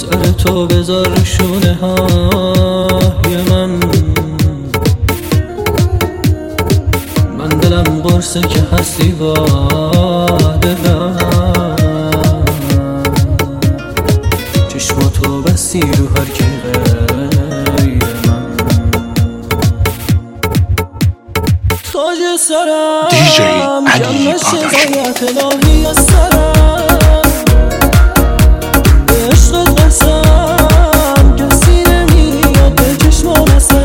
سر تو بذار رو شونه های من دلم قرصه که هستی با دلم، چشماتو بستی رو هر کی غیر من. تاج سرم دیجی علی پاداشی الهی از سرم، به عشق قسم کسی نمیاد به چشمام اصلا،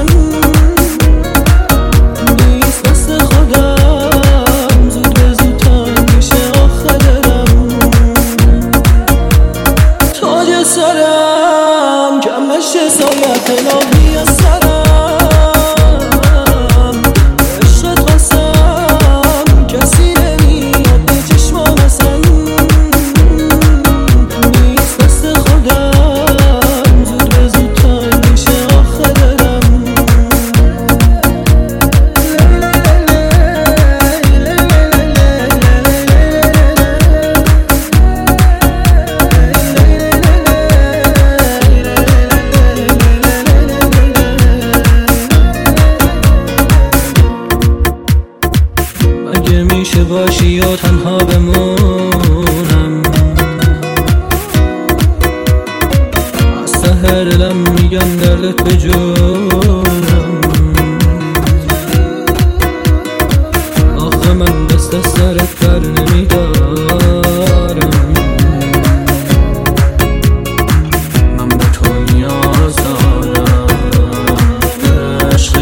نیست دست خودم زود به زود تنگ میشه آخه دلم. تاج سرم کم نشه سایت الهی از سرم، اگه میشه باشی یا تنها بمونم، از ته دلم میگم دردت به جونم. آخه من دست از سرت بر نمیدارم، من به تو نیاز دارم عشق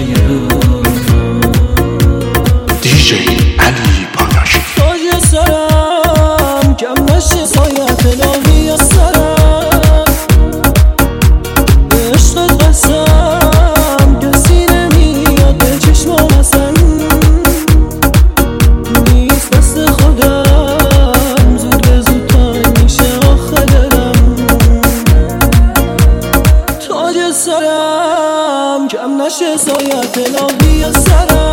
دیجی علی پاداشی. تاج سرم کم نشه سایت الهی از سرم، به عشق قسم کسی نمیاد به چشمام اصلا، نیست دست خودم زود به زود تنگ میشه آخه دلم. تاج سرم کم نشه سایت الهی از سرم،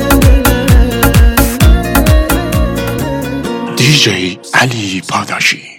دیجی علی پاداشی.